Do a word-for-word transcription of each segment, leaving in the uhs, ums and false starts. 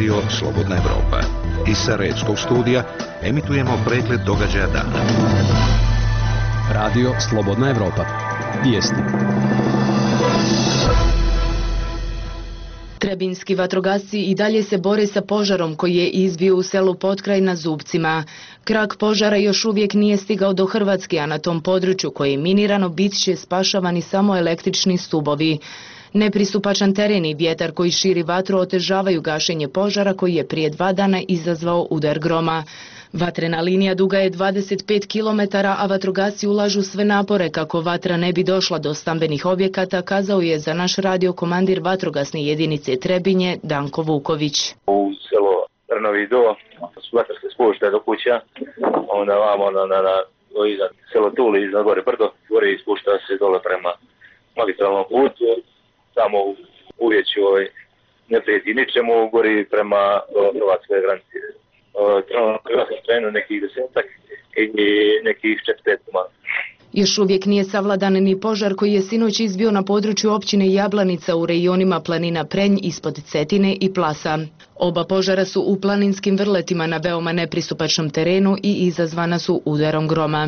Radio Slobodna Evropa. Iz Sarajevskog studija emitujemo pregled događaja dana. Radio Slobodna Evropa. Vijesti. Trebinski vatrogasci i dalje se bore sa požarom koji je izbio u selu Potkraj na Zubcima. Krak požara još uvijek nije stigao do Hrvatske, a na tom području koje je minirano bit će spašavani samo električni stubovi. Nepristupačan teren i vjetar koji širi vatru otežavaju gašenje požara koji je prije dva dana izazvao udar groma. Vatrena linija duga je dvadeset pet kilometara, a vatrogasci ulažu sve napore kako vatra ne bi došla do stambenih objekata, kazao je za naš radio komandir vatrogasne jedinice Trebinje Danko Vuković. U selo Trnovi do su vatra se spušta do kuća, onda vamo na, na, na iza selo Tuli, iza gore brdo, gore ispušta se dole prema magistralnom putu, tamo uvijek ovaj, ne prijeti ničemu, gori prema hrvatskoj granici. Trenutno hrvatskom trenu nekih desetak i nekih četrdeset komada. Još uvijek nije savladan ni požar koji je sinoć izbio na području općine Jablanica u rejonima planina Prenj ispod Cetine i Plasa. Oba požara su u planinskim vrletima na veoma nepristupačnom terenu i izazvana su udarom groma.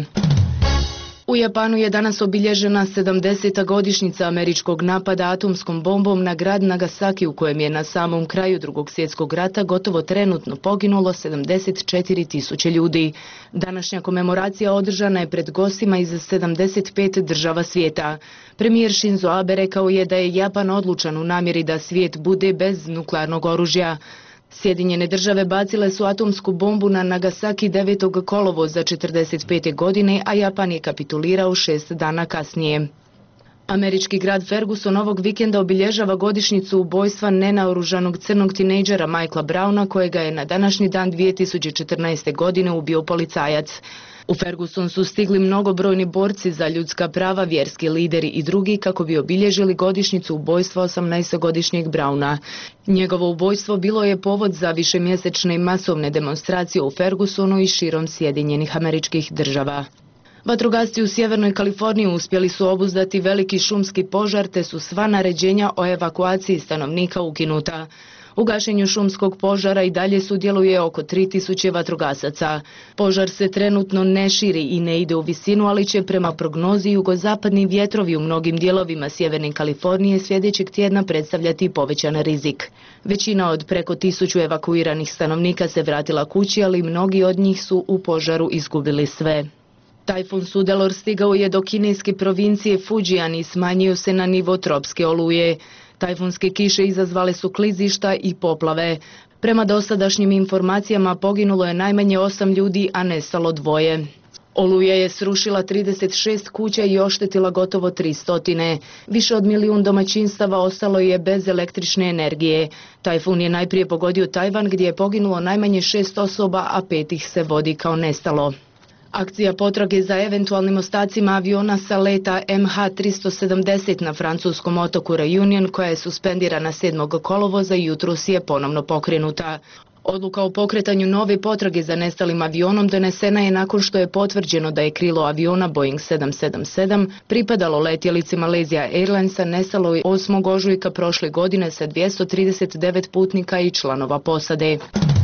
U Japanu je danas obilježena sedamdeseta godišnjica američkog napada atomskom bombom na grad Nagasaki, u kojem je na samom kraju Drugog svjetskog rata gotovo trenutno poginulo sedamdeset četiri tisuće ljudi. Današnja komemoracija održana je pred gostima iz sedamdeset pet država svijeta. Premijer Shinzo Abe rekao je da je Japan odlučan u namjeri da svijet bude bez nuklearnog oružja. Sjedinjene države bacile su atomsku bombu na Nagasaki devetog kolovoza četrdeset pete godine, a Japan je kapitulirao šest dana kasnije. Američki grad Ferguson ovog vikenda obilježava godišnjicu ubojstva nenaoružanog crnog tinejdžera Michaela Browna, kojega je na današnji dan dvije tisuće četrnaeste. godine ubio policajac. U Ferguson su stigli mnogobrojni borci za ljudska prava, vjerski lideri i drugi kako bi obilježili godišnjicu ubojstva osamnaestogodišnjeg Browna. Njegovo ubojstvo bilo je povod za višemjesečne masovne demonstracije u Fergusonu i širom Sjedinjenih Američkih Država. Vatrogasci u Sjevernoj Kaliforniji uspjeli su obuzdati veliki šumski požar, te su sva naređenja o evakuaciji stanovnika ukinuta. U gašenju šumskog požara i dalje sudjeluje oko tri tisuće vatrogasaca. Požar se trenutno ne širi i ne ide u visinu, ali će prema prognozi jugozapadni vjetrovi u mnogim dijelovima Sjeverne Kalifornije sljedećeg tjedna predstavljati povećan rizik. Većina od preko tisuću evakuiranih stanovnika se vratila kući, ali mnogi od njih su u požaru izgubili sve. Tajfun Sudelor stigao je do kineske provincije Fujian i smanjio se na nivo tropske oluje. Tajfunske kiše izazvale su klizišta i poplave. Prema dosadašnjim informacijama poginulo je najmanje osam ljudi, a nestalo dvoje. Oluja je srušila trideset šest kuća i oštetila gotovo tristo. Više od milijun domaćinstava ostalo je bez električne energije. Tajfun je najprije pogodio Tajvan, gdje je poginulo najmanje šest osoba, a pet ih se vodi kao nestalo. Akcija potrage za eventualnim ostacima aviona sa leta M H tristo sedamdeset na francuskom otoku Réunion, koja je suspendirana sedmog kolovoza, jutros je ponovno pokrenuta. Odluka o pokretanju nove potrage za nestalim avionom donesena je nakon što je potvrđeno da je krilo aviona Boeing sedam sedam sedam pripadalo letjelici Malaysia Airlinesa nestaloj osmog ožujka prošle godine sa dvjesto trideset devet putnika i članova posade.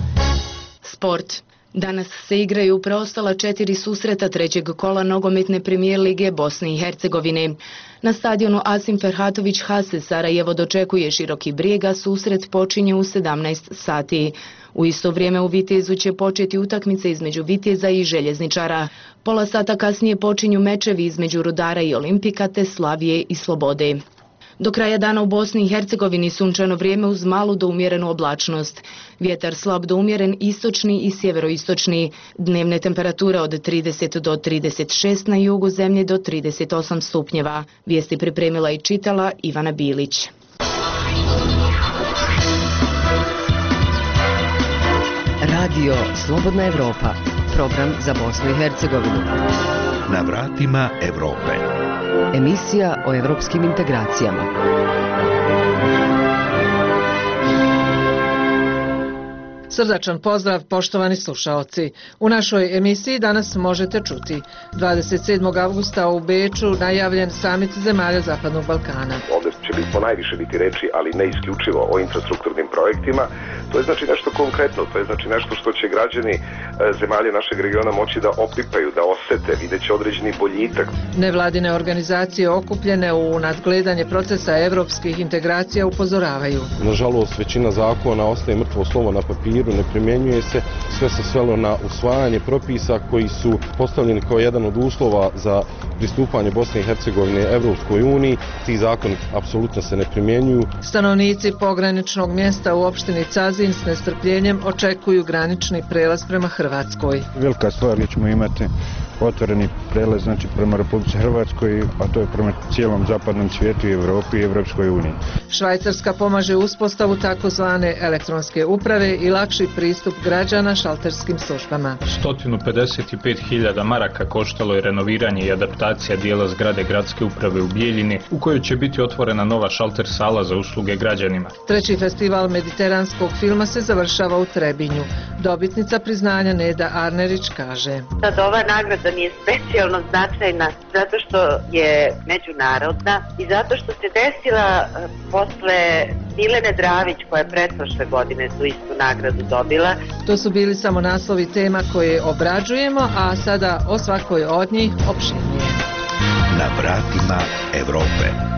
Sport. Danas se igraju preostala četiri susreta trećeg kola nogometne premijer lige Bosne i Hercegovine. Na stadionu Asim Ferhatović Hase Sarajevo dočekuje Široki Brijeg, a susret počinje u sedamnaest sati. U isto vrijeme u Vitezu će početi utakmice između Viteza i Željezničara. Pola sata kasnije počinju mečevi između Rudara i Olimpika te Slavije i Slobode. Do kraja dana u Bosni i Hercegovini sunčano vrijeme uz malu do umjerenu oblačnost. Vjetar slab do umjeren istočni i sjeveroistočni. Dnevne temperature od trideset do trideset šest, na jugu zemlje do trideset osam stupnjeva. Vijesti pripremila i čitala Ivana Bilić. Radio Slobodna Evropa. Program za Bosnu i Hercegovinu. Na vratima Evrope. Emisija o evropskim integracijama. Srdačan pozdrav, poštovani slušaoci. U našoj emisiji danas možete čuti dvadeset sedmog avgusta u Beču najavljen samit zemalja Zapadnog Balkana. Ovdje će biti po najviše biti reči, ali ne isključivo o infrastrukturnim projektima, To je znači nešto konkretno, to je znači nešto što će građani zemalja našeg regiona moći da opipaju, da osete, videće određeni boljitak. Nevladine organizacije okupljene u nadgledanje procesa evropskih integracija upozoravaju. Nažalost, većina zakona ostaje mrtvo slovo na papiru, ne primjenjuje se, sve se svelo na usvajanje propisa koji su postavljeni kao jedan od uslova za pristupanje Bosne i Hercegovine Evropskoj uniji. Ti zakoni apsolutno se ne primjenjuju. Stanovnici pograničnog mjesta u opštini Cazin s nestrpljenjem očekuju granični prelaz prema Hrvatskoj. Velika stvar je ćemo imati otvoreni prelaz znači prema Republici Hrvatskoj, a to je prema cijelom zapadnom svijetu i Evropi i Evropskoj uniji. Švajcarska pomaže uspostavu takozvane elektronske uprave i lakši pristup građana šalterskim službama. sto pedeset pet hiljada maraka koštalo je renoviranje i adaptacija dijela zgrade gradske uprave u Bijeljini, u kojoj će biti otvorena nova šalter sala za usluge građanima. Treći festival mediteranskog filma se završava u Trebinju. Dobitnica priznanja Neda Arnerić kaže: Sad ova nagrada mi je specijalno značajna zato što je međunarodna i zato što se desila posle Milene Dravić koja je pretprošle godine tu istu nagradu dobila. To su bili samo naslovi tema koje obrađujemo, a sada o svakoj od njih opširnije. Na vratima Evrope.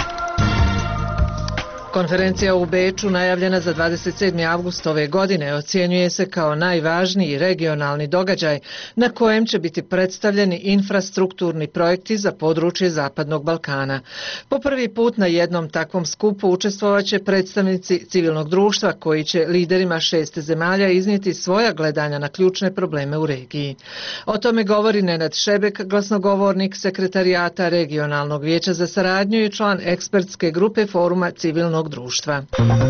Konferencija u Beču, najavljena za dvadeset sedmi avgust ove godine, ocjenjuje se kao najvažniji regionalni događaj na kojem će biti predstavljeni infrastrukturni projekti za područje Zapadnog Balkana. Po prvi put na jednom takvom skupu učestvovaće predstavnici civilnog društva koji će liderima šest zemalja iznijeti svoja gledanja na ključne probleme u regiji. O tome govori Nenad Šebek, glasnogovornik Sekretarijata Regionalnog vijeća za saradnju i član ekspertske grupe Foruma civilnog društva.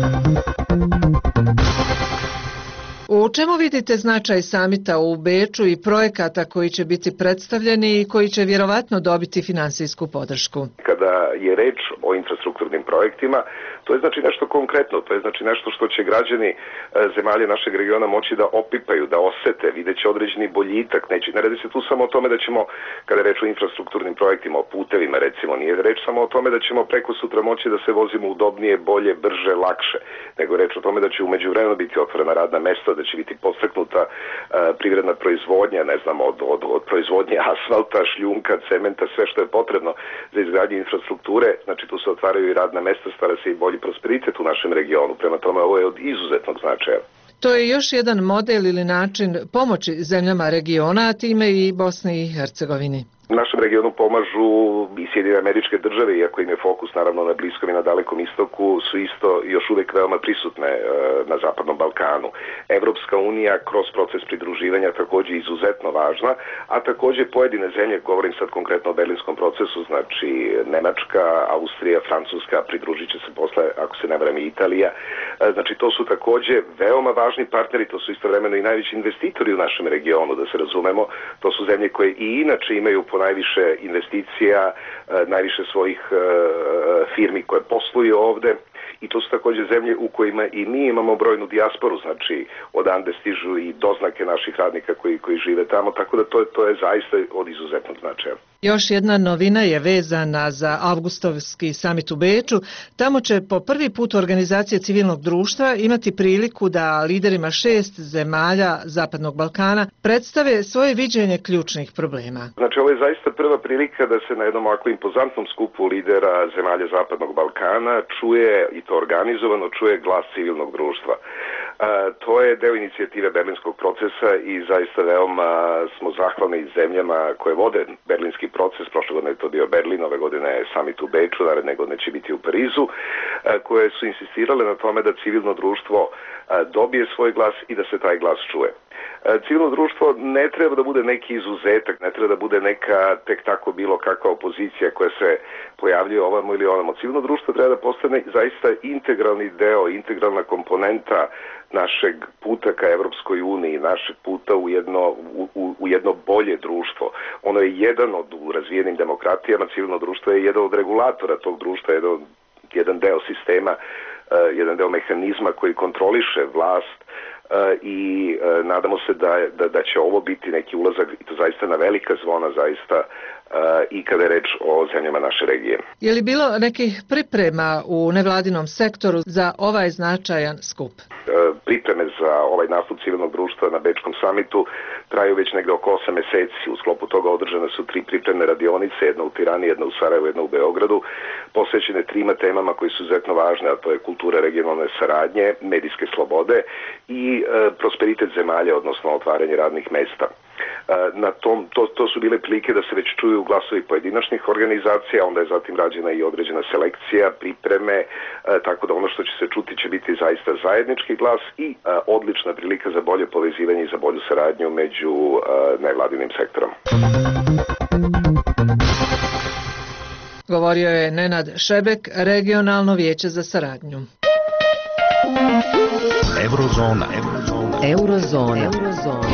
U čemu vidite značaj samita u Beču i projekata koji će biti predstavljeni i koji će vjerovatno dobiti finansijsku podršku? Kada je reč o infrastrukturnim projektima, to je znači nešto konkretno, to je znači nešto što će građani zemalja našeg regiona moći da opipaju, da osete, videće određeni boljitak. Neće, ne radi se tu samo o tome da ćemo, kada je reč o infrastrukturnim projektima, o putevima recimo, nije reč samo o tome da ćemo preko sutra moći da se vozimo udobnije, bolje, brže, lakše, nego reč o tome da će u međuvremenu biti otvorena radna mesta, da će biti podstaknuta uh, privredna proizvodnja, ne znam, od, od, od proizvodnje asfalta, šljunka, cementa, sve što je potrebno za izgradnju infrastrukture. Znači tu se otvaraju i radna mesta, stvara se i bolji prosperitet u našem regionu. Prema tome ovo je od izuzetnog značaja. To je još jedan model ili način pomoći zemljama regiona, a time i Bosni i Hercegovini. Našem regionu pomažu i Sjedinjene Američke Države, iako im je fokus naravno na Bliskom i na Dalekom istoku, su isto još uvijek veoma prisutne e, na Zapadnom Balkanu. Evropska unija kroz proces pridruživanja također izuzetno važna, a također pojedine zemlje, govorim sad konkretno o berlinskom procesu, znači Nemačka, Austrija, Francuska, pridružit će se posle, ako se ne varam, i Italija. E, znači to su također veoma važni partneri, to su istovremeno i najveći investitori u našem regionu, da se razumemo. To su zemlje koje i inače imaju po najviše investicija, najviše svojih firmi koje posluju ovde i to su također zemlje u kojima i mi imamo brojnu dijasporu, znači odande stižu i doznake naših radnika koji, koji žive tamo, tako da to, to je zaista od izuzetnog značaja. Još jedna novina je vezana za avgustovski samit u Beču. Tamo će po prvi put organizacije civilnog društva imati priliku da liderima šest zemalja Zapadnog Balkana predstave svoje viđenje ključnih problema. Znači ovo je zaista prva prilika da se na jednom ovako impozantnom skupu lidera zemalja Zapadnog Balkana čuje, i to organizovano, čuje glas civilnog društva. E, to je deo inicijative berlinskog procesa i zaista veoma smo zahvalni zemljama koje vode berlinski proces. Prošle godine je to bio Berlin, ove godine je samit u Beču, naredne godine će biti u Parizu, e, koje su insistirale na tome da civilno društvo e, dobije svoj glas i da se taj glas čuje. Civilno društvo ne treba da bude neki izuzetak, ne treba da bude neka tek tako bilo kakva opozicija koja se pojavljuje ovamo ili onamo. Civilno društvo treba da postane zaista integralni deo, integralna komponenta našeg puta ka Evropskoj uniji, našeg puta u jedno, u, u jedno bolje društvo. Ono je jedan od u razvijenim demokratijama, civilno društvo je jedan od regulatora tog društva, jedan, jedan deo sistema, jedan deo mehanizma koji kontroliše vlast, i nadamo se da, da, da će ovo biti neki ulazak i to zaista na velika zvona zaista i kada je reč o zemljama naše regije. Je li bilo nekih priprema u nevladinom sektoru za ovaj značajan skup? Pripreme za ovaj nastup civilnog društva na Bečkom samitu traju već negde oko osam meseci. U sklopu toga održane su tri pripremne radionice, jedna u Tirani, jedna u Sarajevu, jedna u Beogradu, posvećene trima temama koji su izuzetno važne, a to je kultura regionalne saradnje, medijske slobode i e, prosperitet zemalja, odnosno otvaranje radnih mesta. Na tom, to, to su bile prilike da se već čuju glasovi pojedinačnih organizacija, onda je zatim rađena i određena selekcija, pripreme, tako da ono što će se čuti će biti zaista zajednički glas i odlična prilika za bolje povezivanje i za bolju saradnju među nevladinim sektorom. Govorio je Nenad Šebek, regionalno vijeće za saradnju. Eurozona. Eurozona. Eurozona. Eurozona.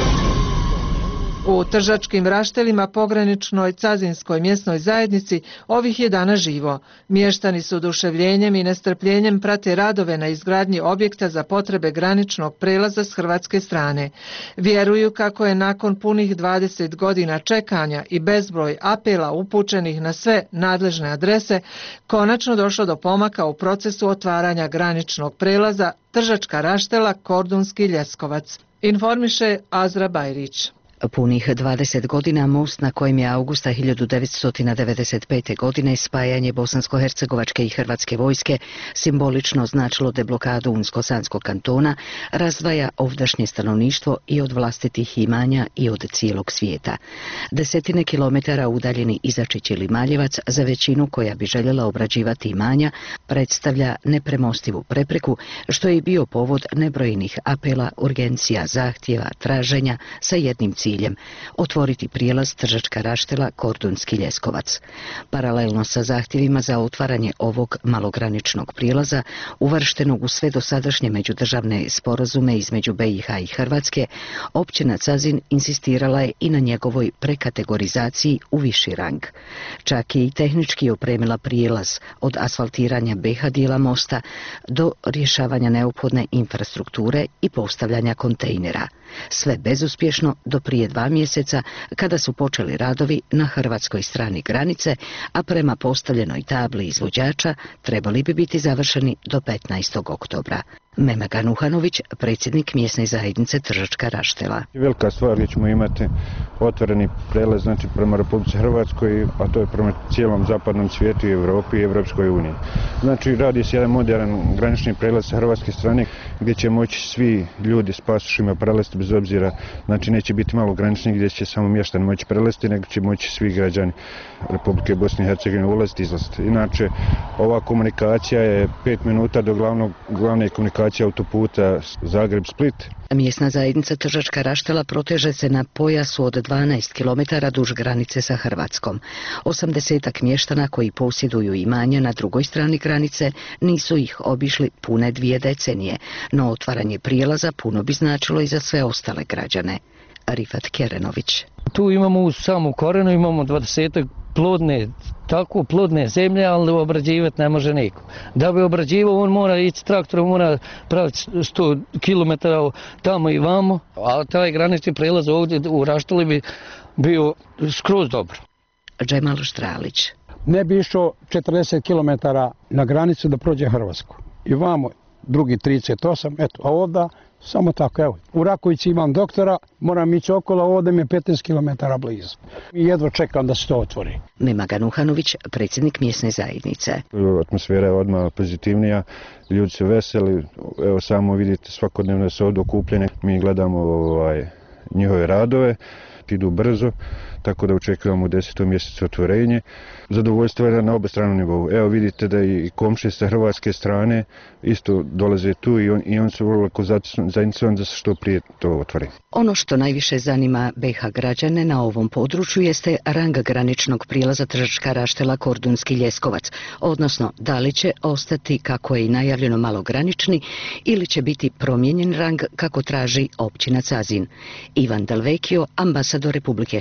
U Tržačkim Raštelima, pograničnoj cazinskoj mjesnoj zajednici, ovih je dana živo. Mještani s oduševljenjem i nestrpljenjem prate radove na izgradnji objekta za potrebe graničnog prelaza s hrvatske strane. Vjeruju kako je nakon punih dvadeset godina čekanja i bezbroj apela upućenih na sve nadležne adrese, konačno došlo do pomaka u procesu otvaranja graničnog prelaza Tržačka Raštela, Kordunski Ljeskovac. Informiše Azra Bajrić. Punih dvadeset godina most na kojem je avgusta hiljadu devetsto devedeset pete. godine spajanje bosansko-hercegovačke i hrvatske vojske simbolično značilo deblokadu Unsko-Sanskog kantona, razdvaja ovdašnje stanovništvo i od vlastitih imanja i od cijelog svijeta. Desetine kilometara udaljeni Izačić ili Maljevac za većinu koja bi željela obrađivati imanja predstavlja nepremostivu prepreku, što je i bio povod nebrojenih apela, urgencija, zahtjeva, traženja sa jednim ciljem ciljem otvoriti prijelaz Tržačka Raštela, Kordunski Ljeskovac. Paralelno sa zahtjevima za otvaranje ovog malograničnog prijelaza, uvrštenog u sve dosadašnje međudržavne sporazume između B i H i Hrvatske, općina Cazin insistirala je i na njegovoj prekategorizaciji u viši rang. Čak je i tehnički opremila prijelaz od asfaltiranja B H dijela mosta do rješavanja neophodne infrastrukture i postavljanja kontejnera. Sve bezuspješno do prije dva mjeseca kada su počeli radovi na hrvatskoj strani granice, a prema postavljenoj tabli izvođača trebali bi biti završeni do petnaestog oktobra. Memaga Nuhanović, predsjednik mjesne zajednice Tržačka Raštela. Velika stvar gdje ćemo imati otvoreni prelaz, znači prema Republici Hrvatskoj, a to je prema cijelom zapadnom svijetu i Europi i Evropskoj uniji. Znači radi se jedan modern granični prelaz sa hrvatske strane gdje će moći svi ljudi s pasošima prelaziti bez obzira, znači neće biti malo granični gdje će samo mještani moći prelaziti, nego će moći svi građani Republike Bosne i Hercegovine ulaziti i izlaziti. Inače, ova komunikacija je pet minuta do glavnog, glavne komunikacije autoputa Zagreb-Split. Mjesna zajednica Tržačka Raštela proteže se na pojasu od dvanaest kilometara duž granice sa Hrvatskom. Osamdesetak mještana koji posjeduju imanja na drugoj strani granice nisu ih obišli pune dvije decenije, no otvaranje prijelaza puno bi značilo i za sve ostale građane. Rifat Kerenović. Tu imamo u samu korenu, imamo dvadesetak plodne, tako plodne zemlje, ali obrađivati ne može niko. Da bi obrađivao, on mora ići traktorom, mora praviti sto kilometara tamo i vamo, a taj granični prelaz ovdje u Rašteli bi bio skroz dobro. Džemal Štralić. Ne bi išao četrdeset kilometara na granicu da prođe Hrvatsku. I vamo drugi trideset osam, eto, a ovdje samo tako, evo. U Rakovici imam doktora, moram ići okolo, ovdje mi je petnaest kilometara blizu. I jedva čekam da se to otvori. Memaga Nuhanović, predsjednik mjesne zajednice. Atmosfera je odmah pozitivnija, ljudi su veseli, evo samo vidite svakodnevno se ovdje okupljene. Mi gledamo ovaj, njihove radove, idu brzo, tako da očekujemo u desetom mjesecu otvorenje. Zadovoljstvo je na obe strane nivou. Evo vidite da i komšije sa hrvatske strane isto dolaze tu i on, i on su vrlo zainteresovani da se što prije to otvori. Ono što najviše zanima B H građane na ovom području jeste rang graničnog prilaza Tržačka Raštela, Kordunski Ljeskovac, odnosno da li će ostati kako je i najavljeno malogranični ili će biti promijenjen rang kako traži općina Cazin. Ivan Delvekio, ambasador Republike Hrvatske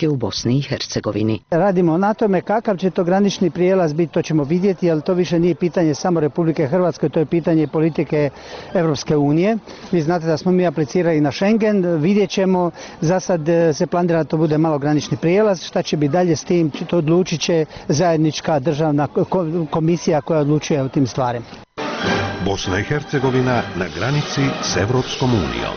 situacije u Bosni i Hercegovini. Radimo na tome kakav će to granični prijelaz biti, to ćemo vidjeti, ali to više nije pitanje samo Republike Hrvatske, to je pitanje politike Evropske unije. Vi znate da smo mi aplicirali na Schengen, vidjet ćemo, za sad se planira da to bude malo granični prijelaz, šta će biti dalje s tim, to odlučit će zajednička državna komisija koja odlučuje o tim stvarima. Bosna i Hercegovina na granici s Evropskom unijom.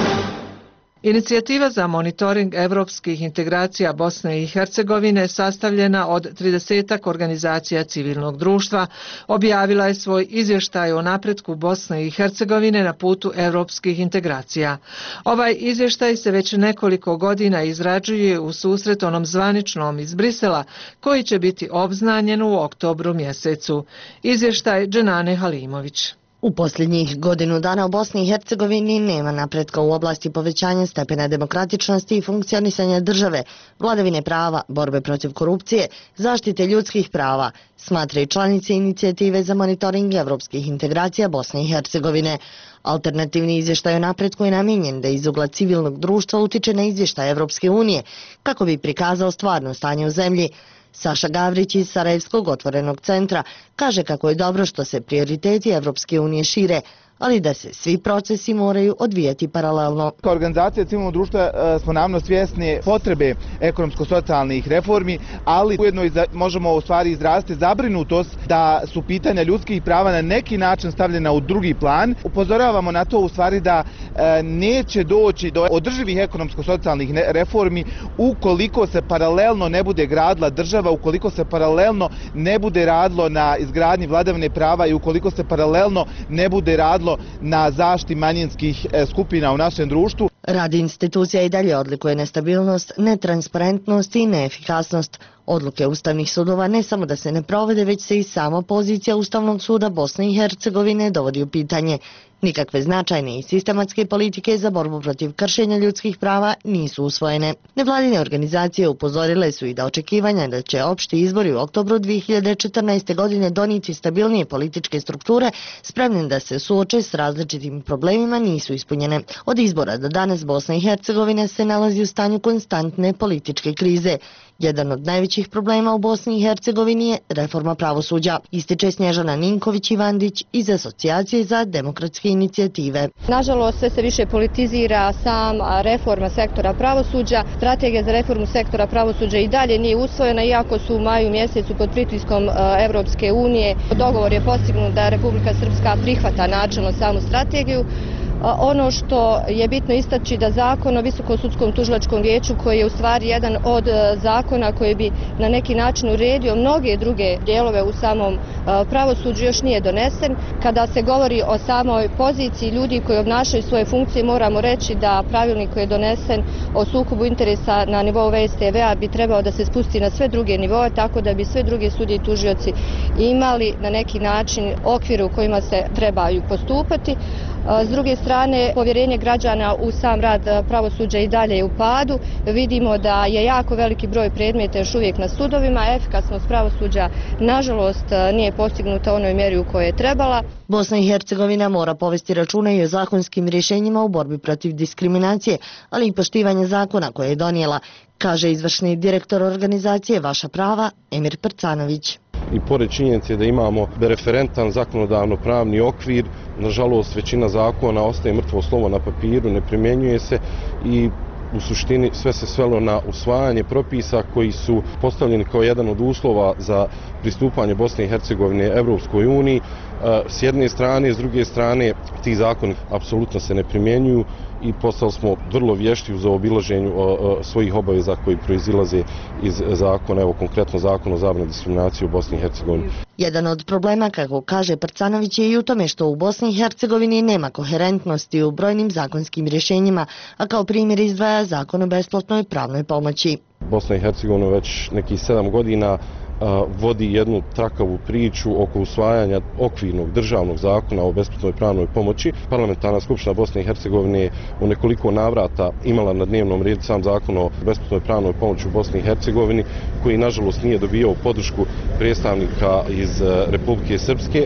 Inicijativa za monitoring evropskih integracija Bosne i Hercegovine, sastavljena od tridesetak organizacija civilnog društva, objavila je svoj izvještaj o napretku Bosne i Hercegovine na putu evropskih integracija. Ovaj izvještaj se već nekoliko godina izrađuje u susret onom zvaničnom iz Brisela, koji će biti obznanjen u oktobru mjesecu. Izvještaj Dženane Halimović. U posljednjih godinu dana u Bosni i Hercegovini nema napretka u oblasti povećanja stepena demokratičnosti i funkcionisanja države, vladavine prava, borbe protiv korupcije, zaštite ljudskih prava, smatra i članice inicijative za monitoring evropskih integracija Bosne i Hercegovine. Alternativni izvještaj o napretku je namijenjen da iz ugla civilnog društva utiče na izvještaj Evropske unije kako bi prikazao stvarno stanje u zemlji. Saša Gavrić iz Sarajevskog otvorenog centra kaže kako je dobro što se prioriteti Evropske unije šire, ali da se svi procesi moraju odvijati paralelno. Kao organizacija civilnog društva smo naravno svjesni potrebe ekonomsko-socijalnih reformi, ali ujedno možemo u stvari izraziti zabrinutost da su pitanja ljudskih prava na neki način stavljena u drugi plan. Upozoravamo na to u stvari da neće doći do održivih ekonomsko-socijalnih reformi ukoliko se paralelno ne bude gradila država, ukoliko se paralelno ne bude radilo na izgradnji vladavine prava i ukoliko se paralelno ne bude radilo na zaštiti manjinskih skupina u našem društvu. Rad institucija i dalje odlikuje nestabilnost, netransparentnost i neefikasnost. Odluke ustavnih sudova ne samo da se ne provede, već se i sama pozicija Ustavnog suda Bosne i Hercegovine dovodi u pitanje. Nikakve značajne i sistematske politike za borbu protiv kršenja ljudskih prava nisu usvojene. Nevladine organizacije upozorile su i da očekivanja da će opšti izbori u oktobru dvije hiljade četrnaeste. godine donijeti stabilnije političke strukture spremne da se suoče s različitim problemima nisu ispunjene. Od izbora do danas Bosna i Hercegovina se nalazi u stanju konstantne političke krize. Jedan od najvećih problema u Bosni i Hercegovini je reforma pravosuđa, ističe Snježana Ninković-Ivandić iz Asocijacije za demokratske inicijative. Nažalost, sve se više politizira sama reforma sektora pravosuđa. Strategija za reformu sektora pravosuđa i dalje nije usvojena, iako su u maju mjesecu pod pritiskom Evropske unije. Dogovor je postignut da Republika Srpska prihvata načelno samu strategiju. Ono što je bitno istaći da zakon o Visokom sudskom tužilačkom vijeću, koji je u stvari jedan od zakona koji bi na neki način uredio mnoge druge dijelove u samom pravosuđu, još nije donesen. Kada se govori o samoj poziciji ljudi koji obnašaju svoje funkcije, moramo reći da pravilnik koji je donesen o sukobu interesa na nivou V S T V-a bi trebao da se spusti na sve druge nivoe, tako da bi sve druge sudije i tužioci imali na neki način okvire u kojima se trebaju postupati. S druge strane, povjerenje građana u sam rad pravosuđa i dalje je u padu. Vidimo da je jako veliki broj predmeta još uvijek na sudovima. Efikasnost pravosuđa, nažalost, nije postignuta u onoj mjeri u kojoj je trebala. Bosna i Hercegovina mora povesti računa i o zakonskim rješenjima u borbi protiv diskriminacije, ali i poštivanja zakona koje je donijela, kaže izvršni direktor organizacije Vaša prava Emir Prcanović. I pored činjenice da imamo referentan zakonodavno pravni okvir, nažalost većina zakona ostaje mrtvo slovo na papiru, ne primjenjuje se i u suštini sve se svelo na usvajanje propisa koji su postavljeni kao jedan od uslova za pristupanje Bosne i Hercegovine Evropskoj uniji. S jedne strane, s druge strane, ti zakoni apsolutno se ne primjenjuju i postali smo vrlo vješti u zaobilaženju svojih obaveza koji proizilaze iz zakona, evo konkretno zakon o zabrani diskriminacije u Bosni i Hercegovini. Jedan od problema, kako kaže Prcanović, je i u tome što u Bosni i Hercegovini nema koherentnosti u brojnim zakonskim rješenjima, a kao primjer izdvaja zakon o besplatnoj pravnoj pomoći. Bosna i Hercegovina već nekih sedam godina vodi jednu trakavu priču oko usvajanja okvirnog državnog zakona o besplatnoj pravnoj pomoći. Parlamentarna skupština Bosne i Hercegovine je u nekoliko navrata imala na dnevnom redu sam zakon o besplatnoj pravnoj pomoći u Bosni i Hercegovini, koji nažalost nije dobijao podršku predstavnika iz Republike Srpske.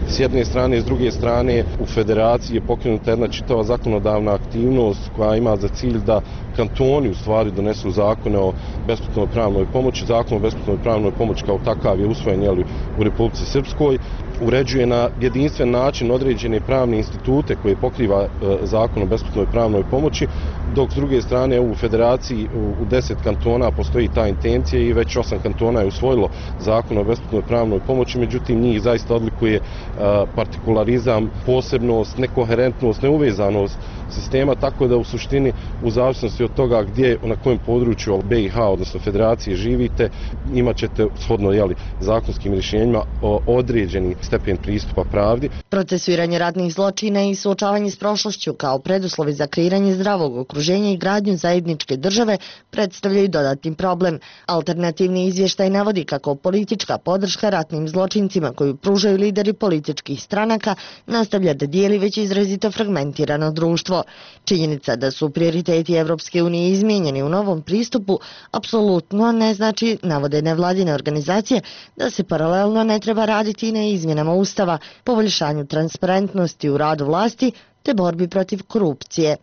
s jedne strane, s druge strane u federaciji je pokrenuta jedna čitava zakonodavna aktivnost koja ima za cilj da kantoni u stvari donesu zakone o besplatnoj pravnoj pomoći. Zakon o besplatnoj pravnoj pomoći kao takav je usvojen jeli, u Republici Srpskoj. Uređuje na jedinstven način određene pravne institute koje pokriva e, zakon o besplatnoj pravnoj pomoći, dok s druge strane u federaciji u, u deset kantona postoji ta intencija i već osam kantona je usvojilo zakon o besplatnoj pravnoj pomoći, međutim njih zaista odlikuje e, partikularizam, posebnost, nekoherentnost, neuvezanost sistema, tako da u suštini u zavisnosti od toga gdje, na kojem području B i H, odnosno federacije živite, imat ćete shodno jeli, zakonskim rješenjima određeni stepen pristupa pravdi. Procesuiranje ratnih zločina i suočavanje s prošlošću kao preduslovi za kreiranje zdravog okruženja i gradnju zajedničke države predstavljaju dodatni problem. Alternativni izvještaj navodi kako politička podrška ratnim zločincima koju pružaju lideri političkih stranaka nastavlja da dijeli već izrazito fragmentirano društvo. Činjenica da su prioriteti Evropske unije izmijenjeni u novom pristupu apsolutno ne znači, navode nevladine organizacije, da se paralelno ne treba raditi i na izmjenama Ustava, poboljšanju transparentnosti u radu vlasti te borbi protiv korupcije.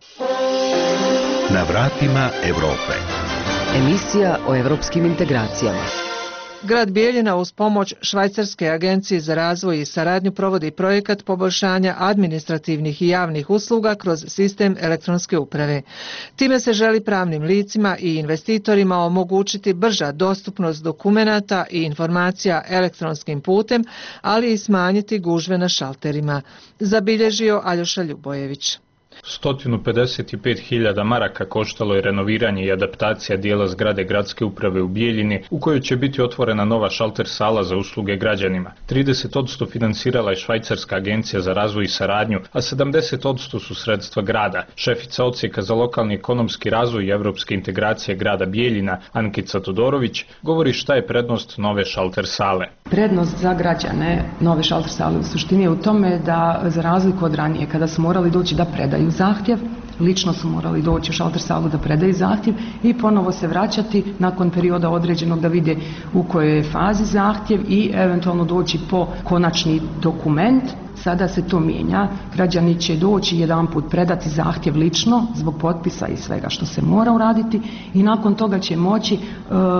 Na vratima Evrope. Emisija o evropskim integracijama. Grad Bijeljina uz pomoć Švajcarske agencije za razvoj i saradnju provodi projekat poboljšanja administrativnih i javnih usluga kroz sistem elektronske uprave. Time se želi pravnim licima i investitorima omogućiti brža dostupnost dokumenata i informacija elektronskim putem, ali i smanjiti gužve na šalterima, zabilježio Aljoša Ljubojević. sto pedeset pet hiljada maraka koštalo je renoviranje i adaptacija dijela zgrade gradske uprave u Bijeljini, u kojoj će biti otvorena nova šalter sala za usluge građanima. trideset posto finansirala je Švajcarska agencija za razvoj i saradnju, a sedamdeset posto su sredstva grada. Šefica odsjeka za lokalni ekonomski razvoj i evropske integracije grada Bijeljina, Ankica Todorović, govori šta je prednost nove šalter sale. Prednost za građane nove šalter sale u suštini je u tome da, za razliku od ranije, kada su morali doći da predaju zahtjev, lično su morali doći u šalter salu da predaju zahtjev i ponovo se vraćati nakon perioda određenog da vide u kojoj je fazi zahtjev i eventualno doći po konačni dokument. Sada se to mijenja, građani će doći jedan put predati zahtjev lično zbog potpisa i svega što se mora uraditi i nakon toga će moći e,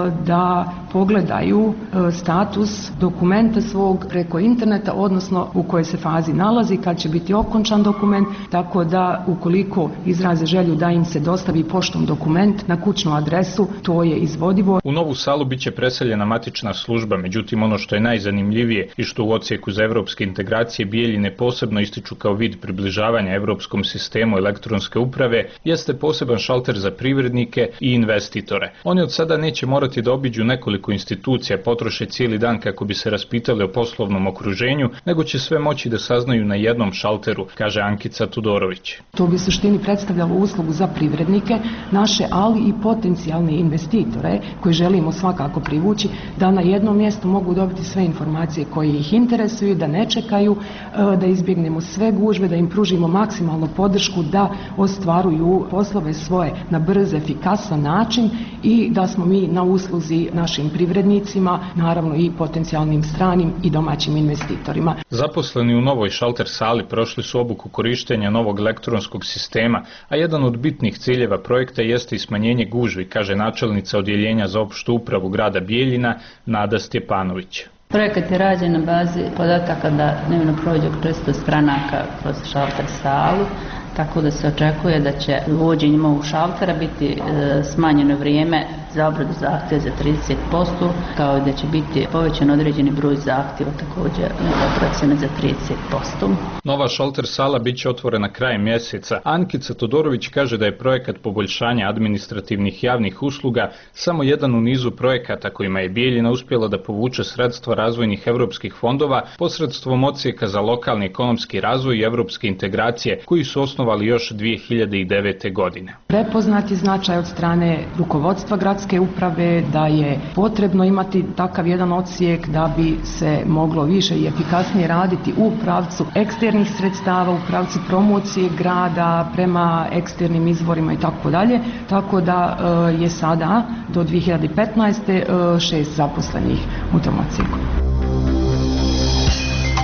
da pogledaju e, status dokumenta svog preko interneta, odnosno u kojoj se fazi nalazi, kad će biti okončan dokument, tako da ukoliko izraze želju da im se dostavi poštom dokument na kućnu adresu, to je izvodivo. U novu salu biće preseljena matična služba, međutim ono što je najzanimljivije i što u odsjeku za evropske integracije Bijeljine posebno ističu kao vid približavanja evropskom sistemu elektronske uprave, jeste poseban šalter za privrednike i investitore. Oni od sada neće morati da obiđu nekoliko institucija, potroše cijeli dan kako bi se raspitali o poslovnom okruženju, nego će sve moći da saznaju na jednom šalteru, kaže Ankica Tudorović. To bi u suštini predstavljalo uslugu za privrednike naše, ali i potencijalne investitore koje želimo svakako privući, da na jednom mjestu mogu dobiti sve informacije koje ih interesuju, da ne čekaju, da izbjegnemo sve gužve, da im pružimo maksimalnu podršku da ostvaruju poslove svoje na brz, efikasan način i da smo mi na usluzi našim privrednicima, naravno i potencijalnim stranim i domaćim investitorima. Zaposleni u novoj šalter sali prošli su obuku korištenja novog elektronskog sistema, a jedan od bitnih ciljeva projekta jeste i smanjenje gužvi, kaže načelnica odjeljenja za opštu upravu grada Bijeljina Nada Stjepanović. Projekat je rađen na bazi podataka da dnevno prođe oko često stranaka kroz šalter salu, tako da se očekuje da će uvođenjem ovog šaltera biti e, smanjeno vrijeme za obradu zahtjeva za trideset posto, kao i da će biti povećan određeni broj zahtjeva također procjena za trideset posto. Nova šalter sala bit će otvorena krajem mjeseca. Ankica Todorović kaže da je projekat poboljšanja administrativnih javnih usluga samo jedan u nizu projekata kojima je Bijeljina uspjela da povuče sredstva razvojnih evropskih fondova posredstvom odsjeka za lokalni ekonomski razvoj i evropske integracije koji su osnovali još dvije hiljade devete. godine. Prepoznati značaj od strane rukovodstva gradske uprave da je potrebno imati takav jedan odsjek da bi se moglo više i efikasnije raditi u pravcu eksternih sredstava, u pravcu promocije grada prema eksternim izvorima i tako dalje, tako da je sada do dvije hiljade petnaeste. šest zaposlenih u tom odsjeku.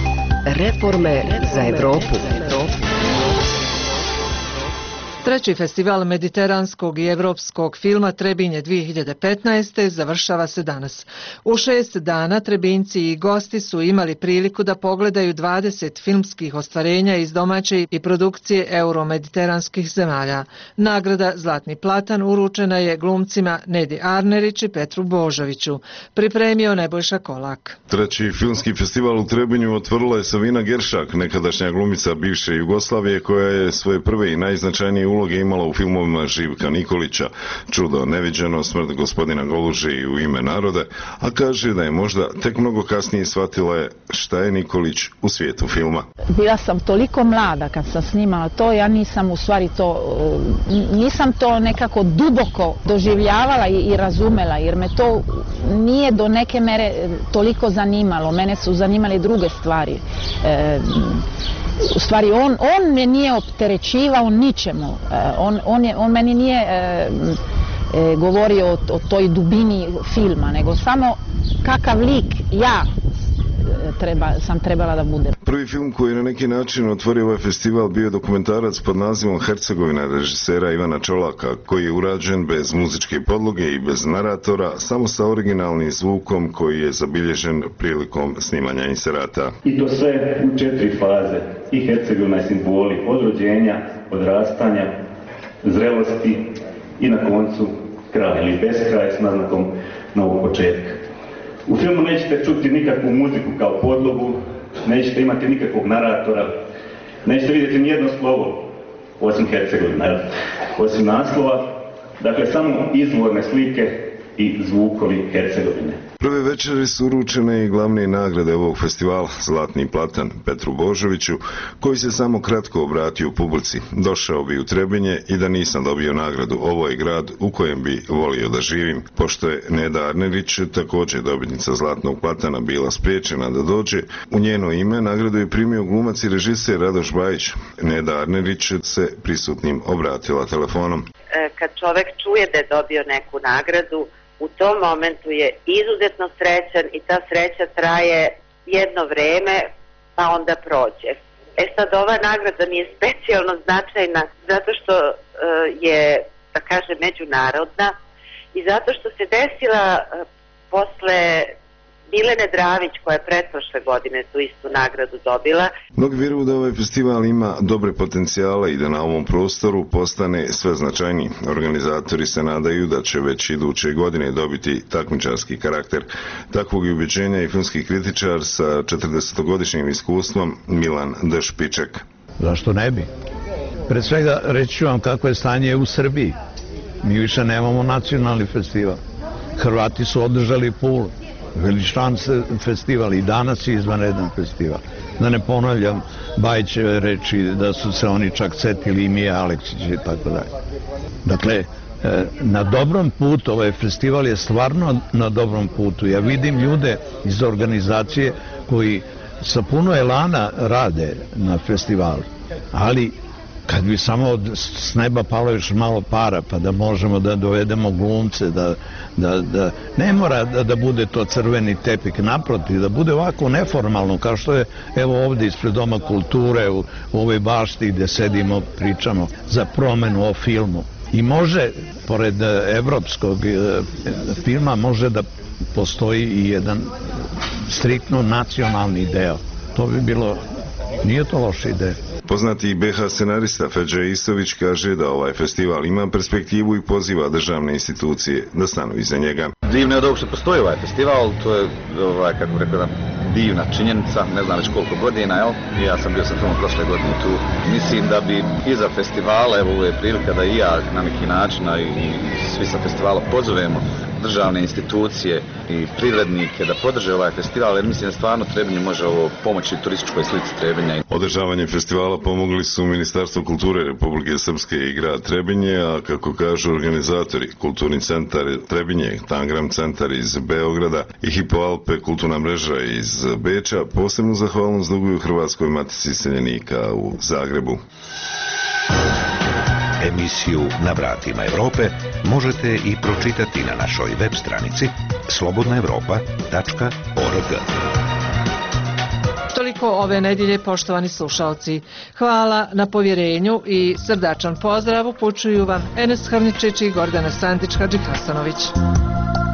Reforme za Evropu. Treći festival mediteranskog i evropskog filma Trebinje dvije hiljade petnaeste. završava se danas. U šest dana Trebinci i gosti su imali priliku da pogledaju dvadeset filmskih ostvarenja iz domaće i produkcije euromediteranskih zemalja. Nagrada Zlatni platan uručena je glumcima Nedi Arnerić i Petru Božoviću. Pripremio Nebojša Kolak. Treći filmski festival u Trebinju otvorila je Savina Geršak, nekadašnja glumica bivše Jugoslavije koja je svoje prve i najznačajnije uloge imala u filmovima Živka Nikolića, Čudo neviđeno, Smrt gospodina Goluže i U ime narode, a kaže da je možda tek mnogo kasnije shvatila je šta je Nikolić u svijetu filma. Bila sam toliko mlada kad sam snimala to, ja nisam u stvari to, nisam to nekako duboko doživljavala i, i razumela, jer me to nije do neke mere toliko zanimalo, mene su zanimale druge stvari. E, U stvari, on, on me nije opterećivao ničemu. On, on, je, on meni nije e, e, govorio o, o toj dubini filma, nego samo kakav lik ja treba, sam trebala da budem. Prvi film koji je na neki način otvorio ovaj festival bio je dokumentarac pod nazivom Hercegovina režisera Ivana Čolaka, koji je urađen bez muzičke podloge i bez naratora, samo sa originalnim zvukom koji je zabilježen prilikom snimanja inserata. I to sve u četiri faze. I Hercegovina je simboli od rođenja, odrastanja, zrelosti i na koncu kraj ili beskraj s naznakom novog početka. U filmu nećete čuti nikakvu muziku kao podlogu, nećete imati nikakvog naratora, nećete vidjeti nijedno slovo, osim Hercegovina, osim naslova, dakle samo izvorne slike i zvukovi Hercegovine. Prve večeri su uručene i glavne nagrade ovog festivala, Zlatni platan Petru Božoviću, koji se samo kratko obratio publici. Došao bi u Trebinje i da nisam dobio nagradu, ovo je grad u kojem bi volio da živim. Pošto je Neda Arnerić, također dobitnica Zlatnog platana, bila spriječena da dođe, u njeno ime nagradu je primio glumac i režiser Radoš Bajić. Neda Arnerić se prisutnim obratila telefonom. Kad čovek čuje da je dobio neku nagradu, u tom momentu je izuzetno srećan i ta sreća traje jedno vreme, pa onda prođe. E sad, ova nagrada mi je specijalno značajna zato što uh, je, da kažem, međunarodna i zato što se desila uh, posle Milene Dravić, koja je pretprošle godine tu istu nagradu dobila. Mnogi vjeruju da ovaj festival ima dobre potencijale i da na ovom prostoru postane sve značajniji. Organizatori se nadaju da će već iduće godine dobiti takmičarski karakter. Takvog je ubeđenja i filmski kritičar sa četrdesetogodišnjim iskustvom Milan D. Špiček. Zašto ne bi? Pred svega reći ću vam kako je stanje u Srbiji. Mi više nemamo nacionalni festival. Hrvati su održali Pulu. Veličan festival i danas je izvanredan festival. Da ne ponavljam Bajićeve reči da su se oni čak setili i Mije Aleksića i tako dalje. Dakle, na dobrom putu, ovaj festival je stvarno na dobrom putu. Ja vidim ljude iz organizacije koji sa puno elana rade na festivalu, ali kad bi samo s neba palo još malo para, pa da možemo da dovedemo glumce, da, da, da ne mora da, da bude to crveni tepik, naprotiv, da bude ovako neformalno, kao što je evo ovdje ispred Doma kulture, u, u ovoj bašti gdje sedimo, pričamo za promenu o filmu. I može, pored evropskog filma, može da postoji i jedan striktno nacionalni deo. To bi bilo, nije to loša ideja. Poznati B H scenarista Feđa Isović kaže da ovaj festival ima perspektivu i poziva državne institucije da stanu iza njega. Divno je da uopšte postoji ovaj festival, to je, ovaj, kako bih rekao, divna činjenica, ne znam već koliko godina, jel? Ja sam bio sa filmom prošle godine tu. Mislim da bi iza festivala, evo ovo je prilika da i ja na neki način, a i svi sa festivala pozovemo državne institucije i privrednike da podrže ovaj festival, jer mislim da stvarno Trebinje može ovo pomoći turističkoj slici Trebinja. Održavanje festivala pomogli su Ministarstvo kulture Republike Srpske i grad Trebinje, a kako kažu organizatori, Kulturni centar Trebinje, Tangram centar iz Beograda i Hipo Alpe kulturna mreža iz Beča, posebnu zahvalnost duguju Hrvatskoj matici iseljenika u Zagrebu. Emisiju Na vratima Evrope možete i pročitati na našoj web stranici slobodna evropa tačka org. toliko ove nedjelje, poštovani slušalci. Hvala na povjerenju i srdačan pozdrav upućuju vam Enes Hrničić i Gordana Sandić Hadži Hasanović.